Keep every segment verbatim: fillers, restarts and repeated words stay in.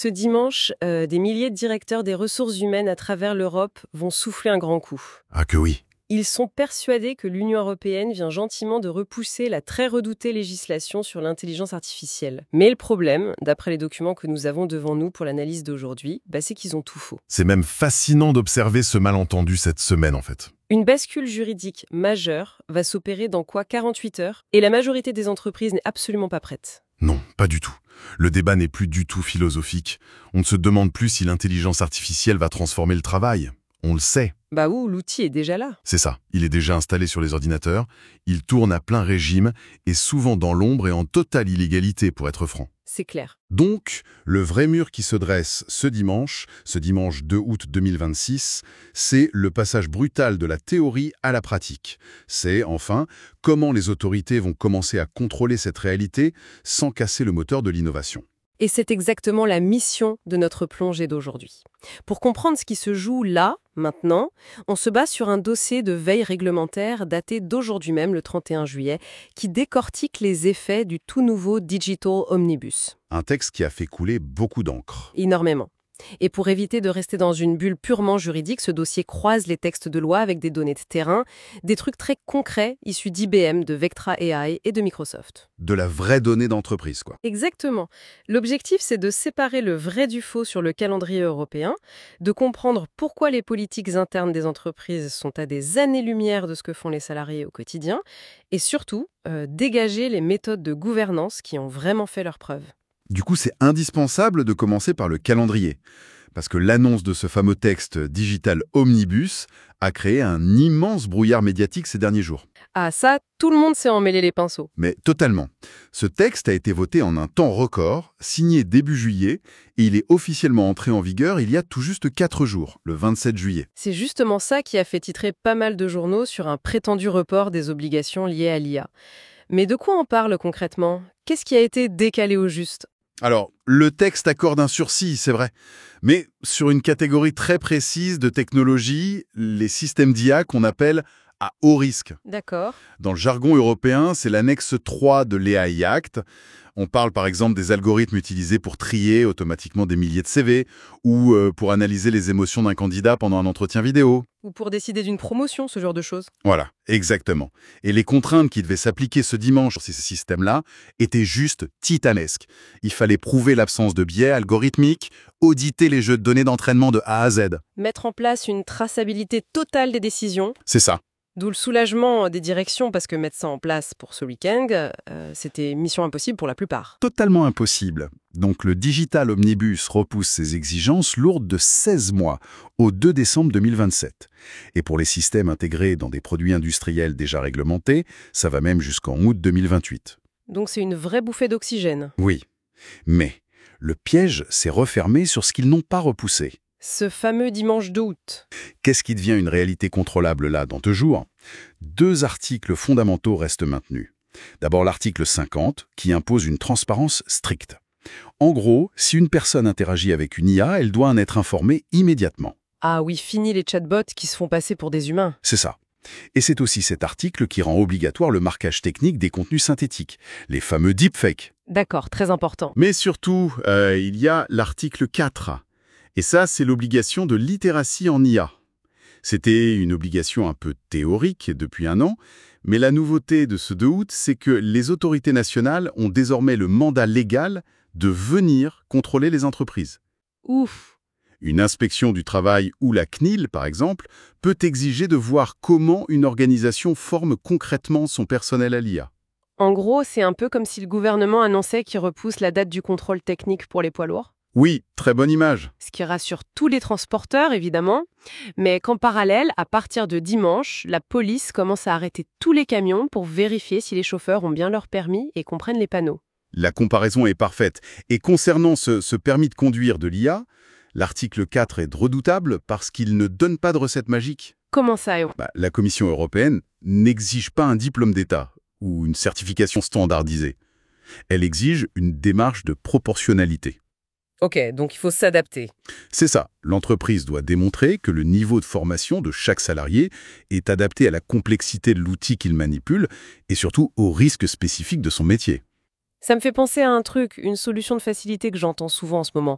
Ce dimanche, euh, des milliers de directeurs des ressources humaines à travers l'Europe vont souffler un grand coup. Ah que oui. Ils sont persuadés que l'Union européenne vient gentiment de repousser la très redoutée législation sur l'intelligence artificielle. Mais le problème, d'après les documents que nous avons devant nous pour l'analyse d'aujourd'hui, bah, c'est qu'ils ont tout faux. C'est même fascinant d'observer ce malentendu cette semaine en fait. Une bascule juridique majeure va s'opérer dans quoi quarante-huit heures, et la majorité des entreprises n'est absolument pas prête. Non, pas du tout. Le débat n'est plus du tout philosophique. On ne se demande plus si l'intelligence artificielle va transformer le travail. On le sait. Bah où l'outil est déjà là. C'est ça. Il est déjà installé sur les ordinateurs, il tourne à plein régime et souvent dans l'ombre et en totale illégalité pour être franc. C'est clair. Donc, le vrai mur qui se dresse ce dimanche, ce dimanche deux août deux mille vingt-six, c'est le passage brutal de la théorie à la pratique. C'est, enfin, comment les autorités vont commencer à contrôler cette réalité sans casser le moteur de l'innovation. Et c'est exactement la mission de notre plongée d'aujourd'hui. Pour comprendre ce qui se joue là, maintenant, on se base sur un dossier de veille réglementaire daté d'aujourd'hui même, le trente et un juillet, qui décortique les effets du tout nouveau Digital Omnibus. Un texte qui a fait couler beaucoup d'encre. Énormément. Et pour éviter de rester dans une bulle purement juridique, ce dossier croise les textes de loi avec des données de terrain, des trucs très concrets issus d'I B M, de Vectra A I et de Microsoft. De la vraie donnée d'entreprise, quoi. Exactement. L'objectif, c'est de séparer le vrai du faux sur le calendrier européen, de comprendre pourquoi les politiques internes des entreprises sont à des années-lumière de ce que font les salariés au quotidien, et surtout, euh, dégager les méthodes de gouvernance qui ont vraiment fait leurs preuves. Du coup, c'est indispensable de commencer par le calendrier, parce que l'annonce de ce fameux texte Digital Omnibus a créé un immense brouillard médiatique ces derniers jours. Ah ça, tout le monde s'est emmêlé les pinceaux. Mais totalement. Ce texte a été voté en un temps record, signé début juillet, et il est officiellement entré en vigueur il y a tout juste quatre jours, le vingt-sept juillet. C'est justement ça qui a fait titrer pas mal de journaux sur un prétendu report des obligations liées à l'I A. Mais de quoi on parle concrètement? Qu'est-ce qui a été décalé au juste? Alors, le texte accorde un sursis, c'est vrai, mais sur une catégorie très précise de technologies, les systèmes d'I A qu'on appelle à haut risque. D'accord. Dans le jargon européen, c'est l'annexe trois de l'A I Act. On parle par exemple des algorithmes utilisés pour trier automatiquement des milliers de C V ou euh, pour analyser les émotions d'un candidat pendant un entretien vidéo. Ou pour décider d'une promotion, ce genre de choses. Voilà, exactement. Et les contraintes qui devaient s'appliquer ce dimanche sur ces systèmes-là étaient juste titanesques. Il fallait prouver l'absence de biais algorithmiques, auditer les jeux de données d'entraînement de A à Z. Mettre en place une traçabilité totale des décisions. C'est ça. D'où le soulagement des directions, parce que mettre ça en place pour ce week-end, euh, c'était mission impossible pour la plupart. Totalement impossible. Donc le Digital Omnibus repousse ses exigences lourdes de seize mois, au deux décembre deux mille vingt-sept. Et pour les systèmes intégrés dans des produits industriels déjà réglementés, ça va même jusqu'en août deux mille vingt-huit. Donc c'est une vraie bouffée d'oxygène. Oui, mais le piège s'est refermé sur ce qu'ils n'ont pas repoussé. Ce fameux dimanche deux août. Qu'est-ce qui devient une réalité contrôlable là, dans deux jours? Deux articles fondamentaux restent maintenus. D'abord l'article cinquante, qui impose une transparence stricte. En gros, si une personne interagit avec une I A, elle doit en être informée immédiatement. Ah oui, fini les chatbots qui se font passer pour des humains. C'est ça. Et c'est aussi cet article qui rend obligatoire le marquage technique des contenus synthétiques, les fameux deepfakes. D'accord, très important. Mais surtout, euh, il y a l'article quatre. Et ça, c'est l'obligation de littératie en I A. C'était une obligation un peu théorique depuis un an, mais la nouveauté de ce deux août, c'est que les autorités nationales ont désormais le mandat légal de venir contrôler les entreprises. Ouf. Une inspection du travail ou la C N I L, par exemple, peut exiger de voir comment une organisation forme concrètement son personnel à l'I A. En gros, c'est un peu comme si le gouvernement annonçait qu'il repousse la date du contrôle technique pour les poids lourds. Oui, très bonne image. Ce qui rassure tous les transporteurs, évidemment, mais qu'en parallèle, à partir de dimanche, la police commence à arrêter tous les camions pour vérifier si les chauffeurs ont bien leur permis et comprennent les panneaux. La comparaison est parfaite. Et concernant ce, ce permis de conduire de l'I A, l'article quatre est redoutable parce qu'il ne donne pas de recette magique. Comment ça? Bah, la Commission européenne n'exige pas un diplôme d'État ou une certification standardisée. Elle exige une démarche de proportionnalité. Ok, donc il faut s'adapter. C'est ça. L'entreprise doit démontrer que le niveau de formation de chaque salarié est adapté à la complexité de l'outil qu'il manipule et surtout aux risques spécifiques de son métier. Ça me fait penser à un truc, une solution de facilité que j'entends souvent en ce moment.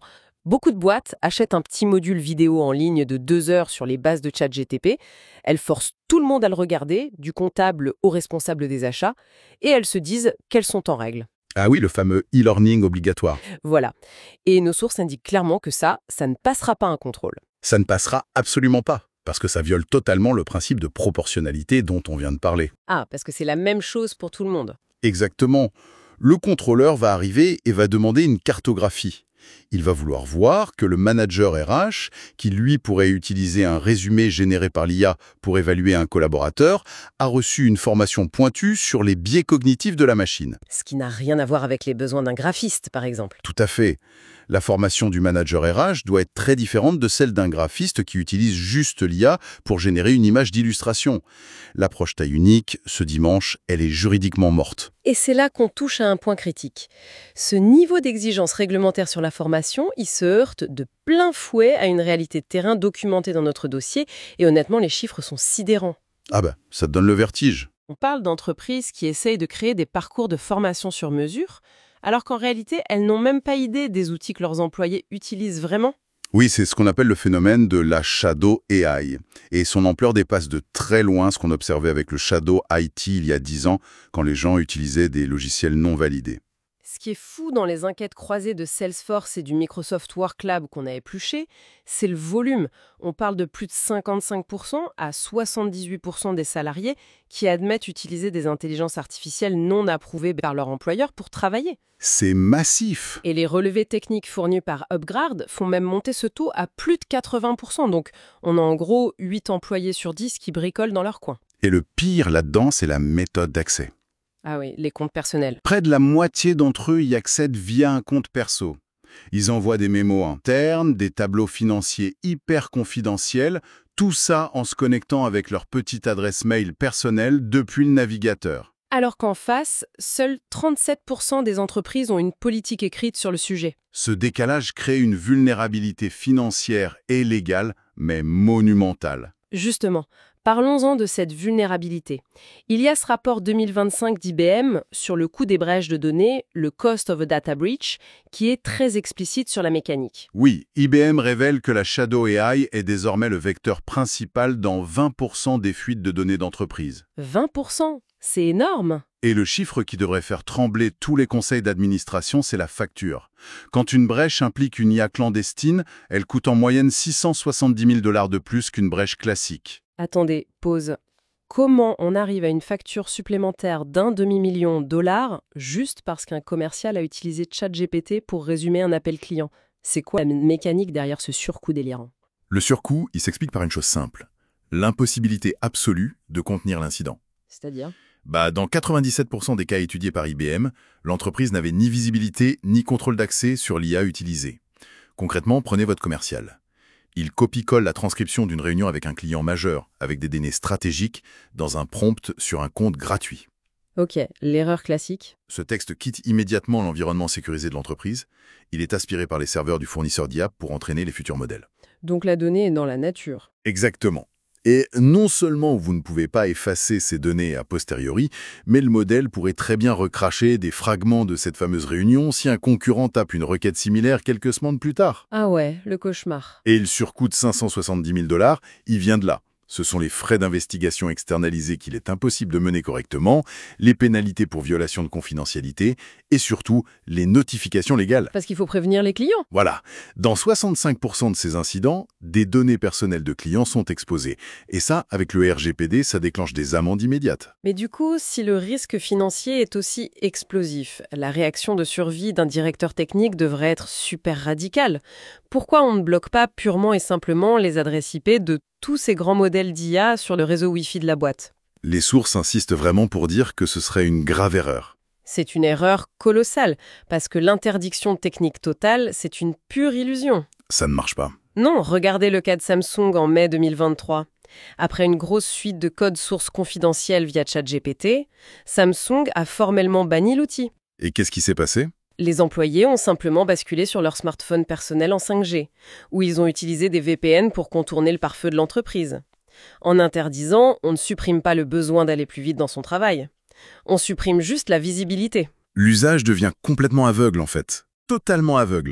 Beaucoup de boîtes achètent un petit module vidéo en ligne de deux heures sur les bases de ChatGPT. Elles forcent tout le monde à le regarder, du comptable au responsable des achats, et elles se disent qu'elles sont en règle. Ah oui, le fameux e-learning obligatoire. Voilà. Et nos sources indiquent clairement que ça, ça ne passera pas un contrôle. Ça ne passera absolument pas, parce que ça viole totalement le principe de proportionnalité dont on vient de parler. Ah, parce que c'est la même chose pour tout le monde. Exactement. Le contrôleur va arriver et va demander une cartographie. Il va vouloir voir que le manager R H, qui lui pourrait utiliser un résumé généré par l'I A pour évaluer un collaborateur, a reçu une formation pointue sur les biais cognitifs de la machine. Ce qui n'a rien à voir avec les besoins d'un graphiste, par exemple. Tout à fait. La formation du manager R H doit être très différente de celle d'un graphiste qui utilise juste l'I A pour générer une image d'illustration. L'approche taille unique, ce dimanche, elle est juridiquement morte. Et c'est là qu'on touche à un point critique. Ce niveau d'exigence réglementaire sur la formation, il se heurte de plein fouet à une réalité de terrain documentée dans notre dossier, et honnêtement, les chiffres sont sidérants. Ah bah, ça te donne le vertige. On parle d'entreprises qui essayent de créer des parcours de formation sur mesure, alors qu'en réalité, elles n'ont même pas idée des outils que leurs employés utilisent vraiment. Oui, c'est ce qu'on appelle le phénomène de la shadow A I. Et son ampleur dépasse de très loin ce qu'on observait avec le shadow I T il y a dix ans, quand les gens utilisaient des logiciels non validés. Ce qui est fou dans les enquêtes croisées de Salesforce et du Microsoft Worklab qu'on a épluché, c'est le volume. On parle de plus de cinquante-cinq pour cent à soixante-dix-huit pour cent des salariés qui admettent utiliser des intelligences artificielles non approuvées par leur employeur pour travailler. C'est massif. Et les relevés techniques fournis par UpGrad font même monter ce taux à plus de quatre-vingts pour cent. Donc, on a en gros huit employés sur dix qui bricolent dans leur coin. Et le pire là-dedans, c'est la méthode d'accès. Ah oui, les comptes personnels. Près de la moitié d'entre eux y accèdent via un compte perso. Ils envoient des mémos internes, des tableaux financiers hyper confidentiels, tout ça en se connectant avec leur petite adresse mail personnelle depuis le navigateur. Alors qu'en face, seuls trente-sept pour cent des entreprises ont une politique écrite sur le sujet. Ce décalage crée une vulnérabilité financière et légale, mais monumentale. Justement, parlons-en de cette vulnérabilité. Il y a ce rapport deux mille vingt-cinq d'I B M sur le coût des brèches de données, le Cost of a Data Breach, qui est très explicite sur la mécanique. Oui, I B M révèle que la Shadow A I est désormais le vecteur principal dans vingt pour cent des fuites de données d'entreprise. vingt pour cent, c'est énorme. Et le chiffre qui devrait faire trembler tous les conseils d'administration, c'est la facture. Quand une brèche implique une I A clandestine, elle coûte en moyenne six cent soixante-dix mille dollars de plus qu'une brèche classique. Attendez, pause. Comment on arrive à une facture supplémentaire d'un demi-million de dollars juste parce qu'un commercial a utilisé ChatGPT pour résumer un appel client? C'est quoi la mécanique derrière ce surcoût délirant? Le surcoût, il s'explique par une chose simple. L'impossibilité absolue de contenir l'incident. C'est-à-dire? Bah, dans quatre-vingt-dix-sept pour cent des cas étudiés par I B M, l'entreprise n'avait ni visibilité ni contrôle d'accès sur l'I A utilisée. Concrètement, prenez votre commercial. Il copie-colle la transcription d'une réunion avec un client majeur, avec des données stratégiques, dans un prompt sur un compte gratuit. Ok, l'erreur classique. Ce texte quitte immédiatement l'environnement sécurisé de l'entreprise. Il est aspiré par les serveurs du fournisseur d'I A pour entraîner les futurs modèles. Donc la donnée est dans la nature. Exactement. Et non seulement vous ne pouvez pas effacer ces données a posteriori, mais le modèle pourrait très bien recracher des fragments de cette fameuse réunion si un concurrent tape une requête similaire quelques semaines plus tard. Ah ouais, le cauchemar. Et le surcoût de cinq cent soixante-dix mille dollars, il vient de là. Ce sont les frais d'investigation externalisés qu'il est impossible de mener correctement, les pénalités pour violation de confidentialité et surtout les notifications légales. Parce qu'il faut prévenir les clients. Voilà. Dans soixante-cinq pour cent de ces incidents, des données personnelles de clients sont exposées. Et ça, avec le R G P D, ça déclenche des amendes immédiates. Mais du coup, si le risque financier est aussi explosif, la réaction de survie d'un directeur technique devrait être super radicale. Pourquoi on ne bloque pas purement et simplement les adresses I P de tous ces grands modèles d'I A sur le réseau Wi-Fi de la boîte? Les sources insistent vraiment pour dire que ce serait une grave erreur. C'est une erreur colossale, parce que l'interdiction technique totale, c'est une pure illusion. Ça ne marche pas. Non, regardez le cas de Samsung en mai deux mille vingt-trois. Après une grosse suite de codes sources confidentiels via ChatGPT, Samsung a formellement banni l'outil. Et qu'est-ce qui s'est passé ? Les employés ont simplement basculé sur leur smartphone personnel en cinq G, où ils ont utilisé des V P N pour contourner le pare-feu de l'entreprise. En interdisant, on ne supprime pas le besoin d'aller plus vite dans son travail. On supprime juste la visibilité. L'usage devient complètement aveugle en fait. Totalement aveugle.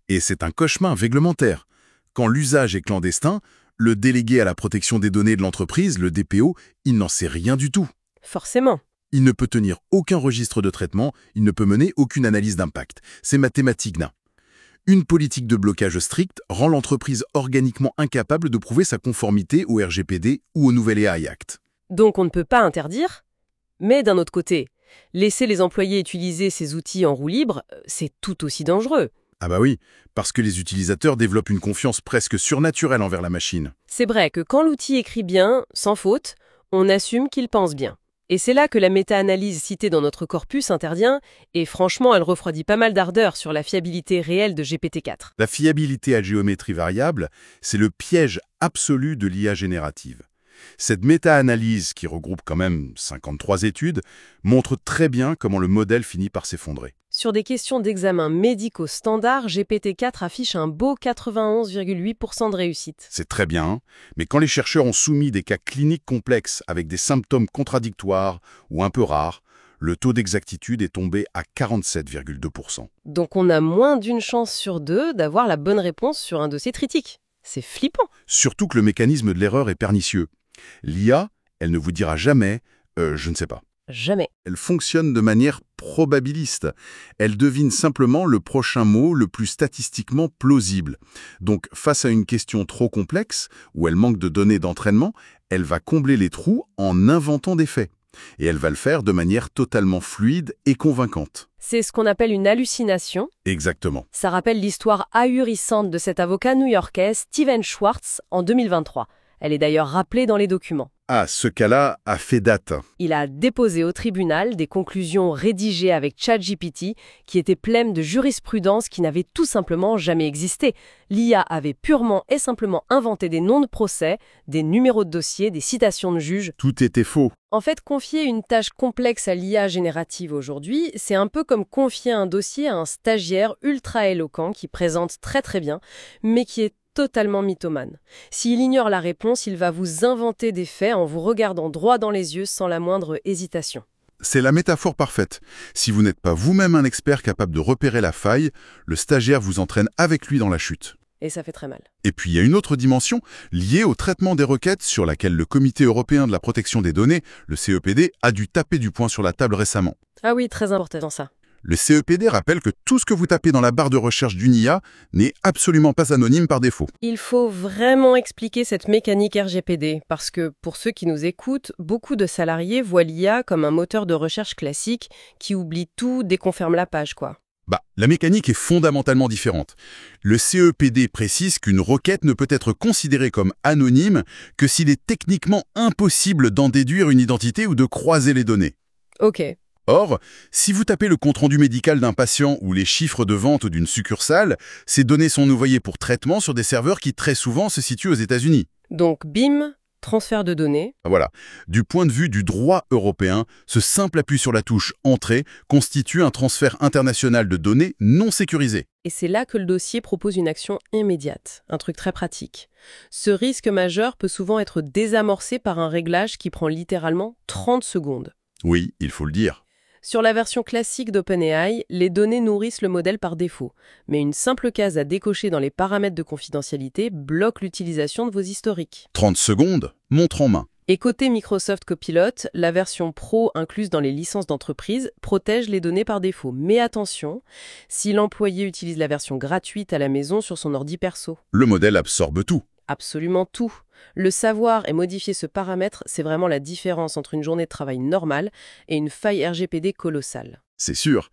Et c'est un cauchemar réglementaire. Quand l'usage est clandestin, le délégué à la protection des données de l'entreprise, le D P O, il n'en sait rien du tout. Forcément. Il ne peut tenir aucun registre de traitement, il ne peut mener aucune analyse d'impact. C'est mathématique, nain. Une politique de blocage stricte rend l'entreprise organiquement incapable de prouver sa conformité au R G P D ou au nouvel A I Act. Donc on ne peut pas interdire, mais d'un autre côté, laisser les employés utiliser ces outils en roue libre, c'est tout aussi dangereux. Ah bah oui, parce que les utilisateurs développent une confiance presque surnaturelle envers la machine. C'est vrai que quand l'outil écrit bien, sans faute, on assume qu'il pense bien. Et c'est là que la méta-analyse citée dans notre corpus intervient, et franchement, elle refroidit pas mal d'ardeur sur la fiabilité réelle de G P T quatre. La fiabilité à géométrie variable, c'est le piège absolu de l'I A générative. Cette méta-analyse, qui regroupe quand même cinquante-trois études, montre très bien comment le modèle finit par s'effondrer. Sur des questions d'examen médicaux standards, G P T quatre affiche un beau quatre-vingt-onze virgule huit pour cent de réussite. C'est très bien, hein, mais quand les chercheurs ont soumis des cas cliniques complexes avec des symptômes contradictoires ou un peu rares, le taux d'exactitude est tombé à quarante-sept virgule deux pour cent. Donc on a moins d'une chance sur deux d'avoir la bonne réponse sur un dossier critique. C'est flippant. Surtout que le mécanisme de l'erreur est pernicieux. L'I A, elle ne vous dira jamais euh, « je ne sais pas ». Jamais. Elle fonctionne de manière probabiliste. Elle devine simplement le prochain mot le plus statistiquement plausible. Donc, face à une question trop complexe, où elle manque de données d'entraînement, elle va combler les trous en inventant des faits. Et elle va le faire de manière totalement fluide et convaincante. C'est ce qu'on appelle une hallucination. Exactement. Ça rappelle l'histoire ahurissante de cet avocat new-yorkais Steven Schwartz en deux mille vingt-trois. Elle est d'ailleurs rappelée dans les documents. Ah, ce cas-là a fait date. Il a déposé au tribunal des conclusions rédigées avec ChatGPT qui étaient pleines de jurisprudence qui n'avait tout simplement jamais existé. L'I A avait purement et simplement inventé des noms de procès, des numéros de dossier, des citations de juges. Tout était faux. En fait, confier une tâche complexe à l'I A générative aujourd'hui, c'est un peu comme confier un dossier à un stagiaire ultra éloquent qui présente très très bien, mais qui est totalement mythomane. S'il ignore la réponse, il va vous inventer des faits en vous regardant droit dans les yeux sans la moindre hésitation. C'est la métaphore parfaite. Si vous n'êtes pas vous-même un expert capable de repérer la faille, le stagiaire vous entraîne avec lui dans la chute. Et ça fait très mal. Et puis il y a une autre dimension liée au traitement des requêtes sur laquelle le Comité européen de la protection des données, le C E P D, a dû taper du poing sur la table récemment. Ah oui, très important ça. Le C E P D rappelle que tout ce que vous tapez dans la barre de recherche d'une I A n'est absolument pas anonyme par défaut. Il faut vraiment expliquer cette mécanique R G P D, parce que pour ceux qui nous écoutent, beaucoup de salariés voient l'I A comme un moteur de recherche classique qui oublie tout dès qu'on ferme la page, quoi. Bah, la mécanique est fondamentalement différente. Le C E P D précise qu'une requête ne peut être considérée comme anonyme que s'il est techniquement impossible d'en déduire une identité ou de croiser les données. Ok. Or, si vous tapez le compte-rendu médical d'un patient ou les chiffres de vente d'une succursale, ces données sont envoyées pour traitement sur des serveurs qui très souvent se situent aux États-Unis. Donc, bim, transfert de données. Voilà. Du point de vue du droit européen, ce simple appui sur la touche « Entrée » constitue un transfert international de données non sécurisé. Et c'est là que le dossier propose une action immédiate, un truc très pratique. Ce risque majeur peut souvent être désamorcé par un réglage qui prend littéralement trente secondes. Oui, il faut le dire. Sur la version classique d'OpenAI, les données nourrissent le modèle par défaut, mais une simple case à décocher dans les paramètres de confidentialité bloque l'utilisation de vos historiques. trente secondes, montre en main. Et côté Microsoft Copilot, la version Pro incluse dans les licences d'entreprise protège les données par défaut. Mais attention, si l'employé utilise la version gratuite à la maison sur son ordi perso. Le modèle absorbe tout. Absolument tout. Le savoir et modifier ce paramètre, c'est vraiment la différence entre une journée de travail normale et une faille R G P D colossale. C'est sûr.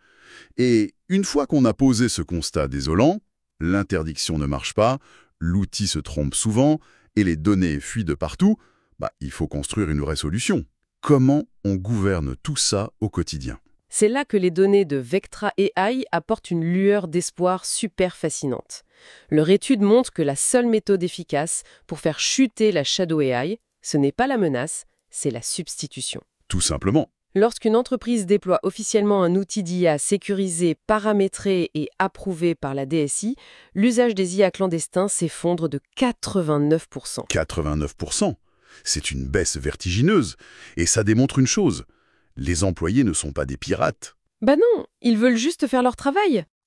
Et une fois qu'on a posé ce constat désolant, l'interdiction ne marche pas, l'outil se trompe souvent et les données fuient de partout, bah, il faut construire une vraie solution. Comment on gouverne tout ça au quotidien ? C'est là que les données de Vectra A I apportent une lueur d'espoir super fascinante. Leur étude montre que la seule méthode efficace pour faire chuter la Shadow A I, ce n'est pas la menace, c'est la substitution. Tout simplement. Lorsqu'une entreprise déploie officiellement un outil d'I A sécurisé, paramétré et approuvé par la D S I, l'usage des I A clandestins s'effondre de quatre-vingt-neuf pour cent. quatre-vingt-neuf pour cent. C'est une baisse vertigineuse. Et ça démontre une chose. Les employés ne sont pas des pirates. Bah non, ils veulent juste faire leur travail.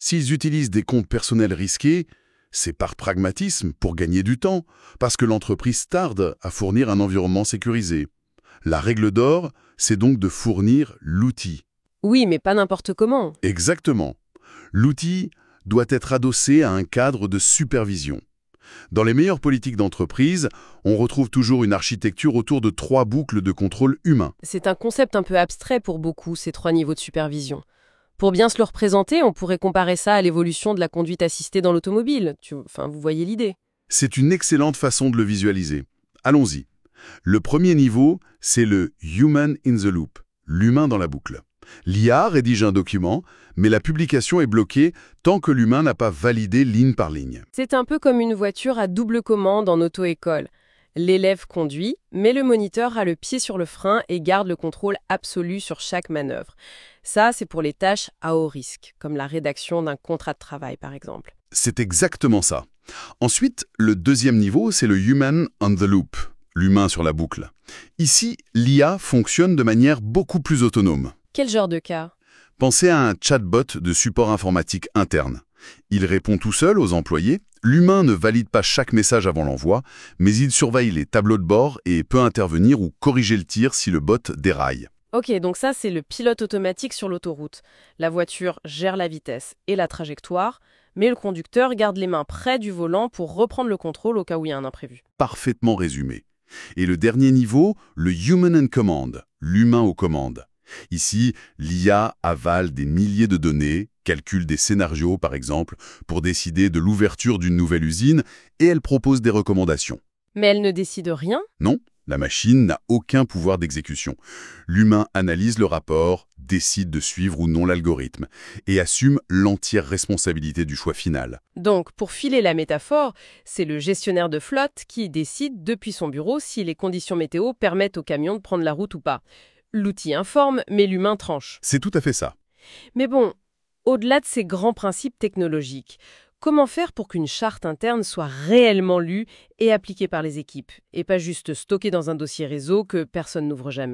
S'ils utilisent des comptes personnels risqués, c'est par pragmatisme pour gagner du temps, parce que l'entreprise tarde à fournir un environnement sécurisé. La règle d'or, c'est donc de fournir l'outil. Oui, mais pas n'importe comment. Exactement. L'outil doit être adossé à un cadre de supervision. Dans les meilleures politiques d'entreprise, on retrouve toujours une architecture autour de trois boucles de contrôle humain. C'est un concept un peu abstrait pour beaucoup, ces trois niveaux de supervision. Pour bien se le représenter, on pourrait comparer ça à l'évolution de la conduite assistée dans l'automobile. Tu... Enfin, vous voyez l'idée. C'est une excellente façon de le visualiser. Allons-y. Le premier niveau, c'est le Human in the Loop, l'humain dans la boucle. L'I A rédige un document, mais la publication est bloquée tant que l'humain n'a pas validé ligne par ligne. C'est un peu comme une voiture à double commande en auto-école. L'élève conduit, mais le moniteur a le pied sur le frein et garde le contrôle absolu sur chaque manœuvre. Ça, c'est pour les tâches à haut risque, comme la rédaction d'un contrat de travail, par exemple. C'est exactement ça. Ensuite, le deuxième niveau, c'est le Human on the Loop, l'humain sur la boucle. Ici, l'I A fonctionne de manière beaucoup plus autonome. Quel genre de cas ? Pensez à un chatbot de support informatique interne. Il répond tout seul aux employés. L'humain ne valide pas chaque message avant l'envoi, mais il surveille les tableaux de bord et peut intervenir ou corriger le tir si le bot déraille. Ok, donc ça, c'est le pilote automatique sur l'autoroute. La voiture gère la vitesse et la trajectoire, mais le conducteur garde les mains près du volant pour reprendre le contrôle au cas où il y a un imprévu. Parfaitement résumé. Et le dernier niveau, le Human in Command, l'humain aux commandes. Ici, l'I A avale des milliers de données, calcule des scénarios par exemple, pour décider de l'ouverture d'une nouvelle usine, et elle propose des recommandations. Mais elle ne décide rien ? Non, la machine n'a aucun pouvoir d'exécution. L'humain analyse le rapport, décide de suivre ou non l'algorithme, et assume l'entière responsabilité du choix final. Donc, pour filer la métaphore, c'est le gestionnaire de flotte qui décide depuis son bureau si les conditions météo permettent au camion de prendre la route ou pas. L'outil informe, mais l'humain tranche. C'est tout à fait ça. Mais bon, au-delà de ces grands principes technologiques, comment faire pour qu'une charte interne soit réellement lue et appliquée par les équipes, et pas juste stockée dans un dossier réseau que personne n'ouvre jamais ?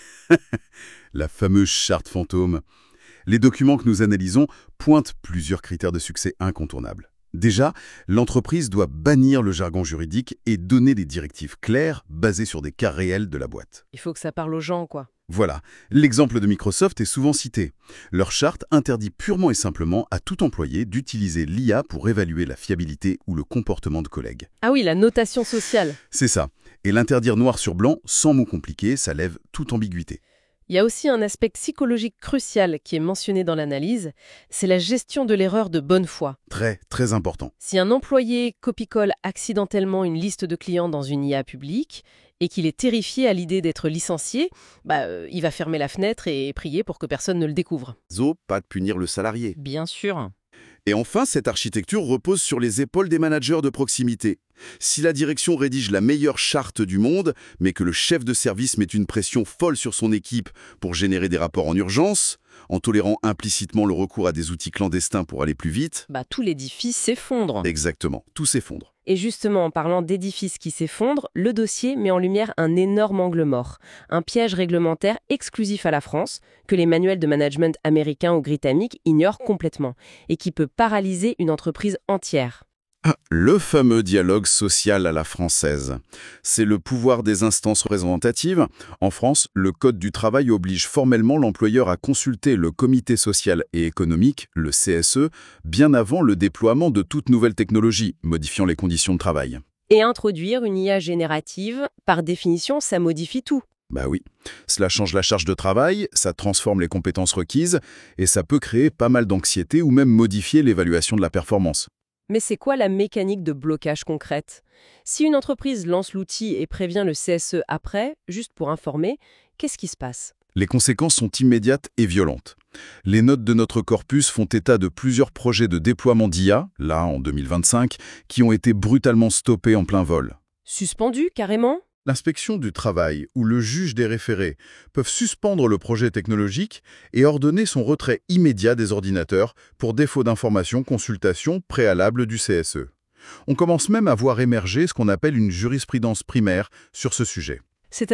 La fameuse charte fantôme. Les documents que nous analysons pointent plusieurs critères de succès incontournables. Déjà, l'entreprise doit bannir le jargon juridique et donner des directives claires basées sur des cas réels de la boîte. Il faut que ça parle aux gens, quoi. Voilà, l'exemple de Microsoft est souvent cité. Leur charte interdit purement et simplement à tout employé d'utiliser l'I A pour évaluer la fiabilité ou le comportement de collègues. Ah oui, la notation sociale. C'est ça. Et l'interdire noir sur blanc, sans mots compliqués, ça lève toute ambiguïté. Il y a aussi un aspect psychologique crucial qui est mentionné dans l'analyse, c'est la gestion de l'erreur de bonne foi. Très, très important. Si un employé copie-colle accidentellement une liste de clients dans une I A publique et qu'il est terrifié à l'idée d'être licencié, bah, euh, il va fermer la fenêtre et prier pour que personne ne le découvre. Zo, pas de punir le salarié. Bien sûr. Et enfin, cette architecture repose sur les épaules des managers de proximité. Si la direction rédige la meilleure charte du monde, mais que le chef de service met une pression folle sur son équipe pour générer des rapports en urgence, en tolérant implicitement le recours à des outils clandestins pour aller plus vite, bah, tout l'édifice s'effondre. Exactement, tout s'effondre. Et justement, en parlant d'édifices qui s'effondrent, le dossier met en lumière un énorme angle mort, un piège réglementaire exclusif à la France, que les manuels de management américains ou britanniques ignorent complètement, et qui peut paralyser une entreprise entière. Ah, le fameux dialogue social à la française. C'est le pouvoir des instances représentatives. En France, le Code du travail oblige formellement l'employeur à consulter le Comité social et économique, le C S E, bien avant le déploiement de toute nouvelle technologie, modifiant les conditions de travail. Et introduire une I A générative, par définition, ça modifie tout. Bah oui, cela change la charge de travail, ça transforme les compétences requises, et ça peut créer pas mal d'anxiété ou même modifier l'évaluation de la performance. Mais c'est quoi la mécanique de blocage concrète ? Si une entreprise lance l'outil et prévient le C S E après, juste pour informer, qu'est-ce qui se passe ? Les conséquences sont immédiates et violentes. Les notes de notre corpus font état de plusieurs projets de déploiement d'I A, là en deux mille vingt-cinq, qui ont été brutalement stoppés en plein vol. Suspendu, carrément ? L'inspection du travail ou le juge des référés peuvent suspendre le projet technologique et ordonner son retrait immédiat des ordinateurs pour défaut d'information consultation préalable du C S E. On commence même à voir émerger ce qu'on appelle une jurisprudence primaire sur ce sujet. C'est-à-dire ?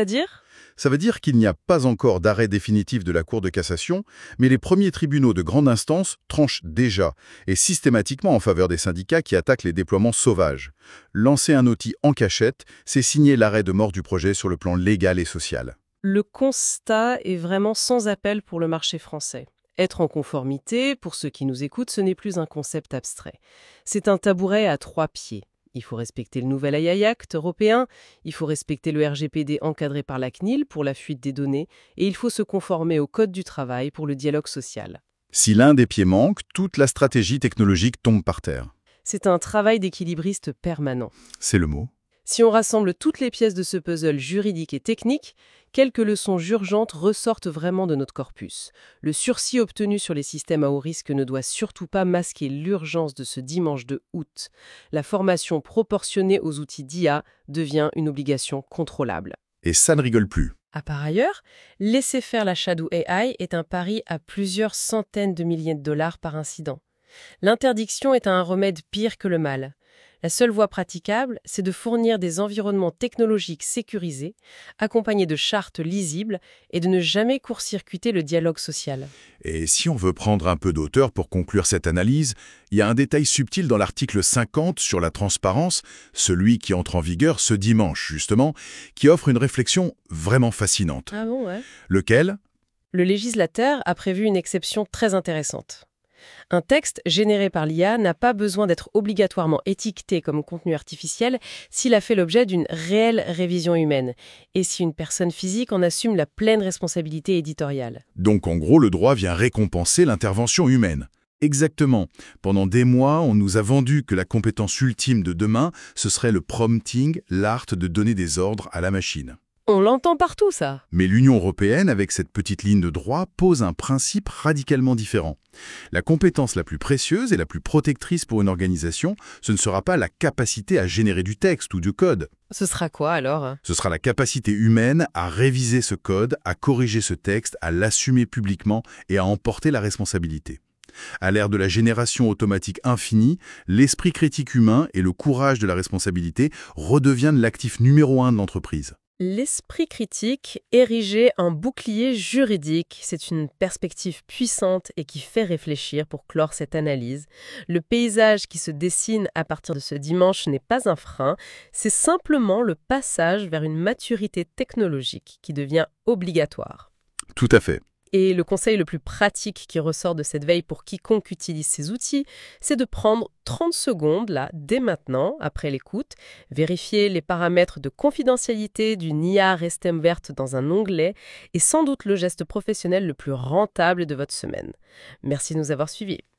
Ça veut dire qu'il n'y a pas encore d'arrêt définitif de la Cour de cassation, mais les premiers tribunaux de grande instance tranchent déjà, et systématiquement en faveur des syndicats qui attaquent les déploiements sauvages. Lancer un outil en cachette, c'est signer l'arrêt de mort du projet sur le plan légal et social. Le constat est vraiment sans appel pour le marché français. Être en conformité, pour ceux qui nous écoutent, ce n'est plus un concept abstrait. C'est un tabouret à trois pieds. Il faut respecter le nouvel A I A Act européen, il faut respecter le R G P D encadré par la C N I L pour la fuite des données, et il faut se conformer au Code du travail pour le dialogue social. Si l'un des pieds manque, toute la stratégie technologique tombe par terre. C'est un travail d'équilibriste permanent. C'est le mot. Si on rassemble toutes les pièces de ce puzzle juridique et technique, quelques leçons urgentes ressortent vraiment de notre corpus. Le sursis obtenu sur les systèmes à haut risque ne doit surtout pas masquer l'urgence de ce dimanche de août. La formation proportionnée aux outils d'I A devient une obligation contrôlable. Et ça ne rigole plus. À par ailleurs, laisser faire la Shadow A I est un pari à plusieurs centaines de milliers de dollars par incident. L'interdiction est un remède pire que le mal. La seule voie praticable, c'est de fournir des environnements technologiques sécurisés, accompagnés de chartes lisibles et de ne jamais court-circuiter le dialogue social. Et si on veut prendre un peu d'auteur pour conclure cette analyse, il y a un détail subtil dans l'article cinquante sur la transparence, celui qui entre en vigueur ce dimanche justement, qui offre une réflexion vraiment fascinante. Ah bon, ouais. Lequel ? Le législateur a prévu une exception très intéressante. Un texte généré par l'I A n'a pas besoin d'être obligatoirement étiqueté comme contenu artificiel s'il a fait l'objet d'une réelle révision humaine et si une personne physique en assume la pleine responsabilité éditoriale. Donc en gros, le droit vient récompenser l'intervention humaine. Exactement. Pendant des mois, on nous a vendu que la compétence ultime de demain, ce serait le prompting, l'art de donner des ordres à la machine. On l'entend partout, ça. Mais l'Union européenne, avec cette petite ligne de droit, pose un principe radicalement différent. La compétence la plus précieuse et la plus protectrice pour une organisation, ce ne sera pas la capacité à générer du texte ou du code. Ce sera quoi, alors ? Ce sera la capacité humaine à réviser ce code, à corriger ce texte, à l'assumer publiquement et à en porter la responsabilité. À l'ère de la génération automatique infinie, l'esprit critique humain et le courage de la responsabilité redeviennent l'actif numéro un de l'entreprise. L'esprit critique, érigé en bouclier juridique, c'est une perspective puissante et qui fait réfléchir pour clore cette analyse. Le paysage qui se dessine à partir de ce dimanche n'est pas un frein, c'est simplement le passage vers une maturité technologique qui devient obligatoire. Tout à fait. Et le conseil le plus pratique qui ressort de cette veille pour quiconque utilise ces outils, c'est de prendre trente secondes, là, dès maintenant, après l'écoute, vérifier les paramètres de confidentialité d'une I A restée ouverte dans un onglet et sans doute le geste professionnel le plus rentable de votre semaine. Merci de nous avoir suivis.